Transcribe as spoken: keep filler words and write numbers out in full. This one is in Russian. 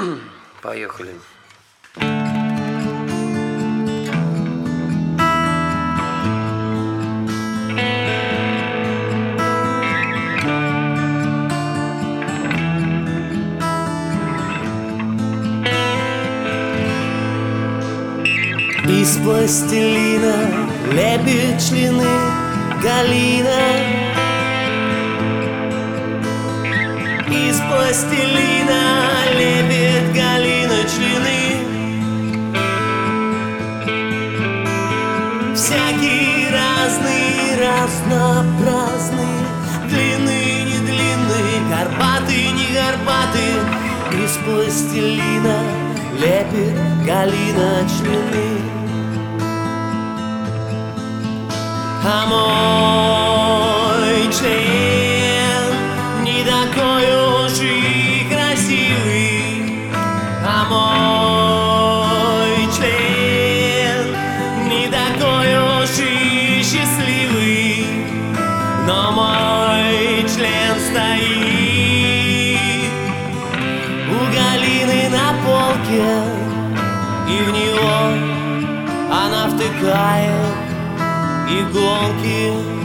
Поехали. Из пластилина лепит члены Галина. Из пластилина лепит Галина члены. Всякие разные, разнообразные, длинные, не длинные, горбатые, не горбатые. Из пластилина лепит Галина члены. А мой член не такой уж и красивый. А мой член не такой уж и счастливый. Но мой член стоит у Галины на полке, и в него она втыкает иголки.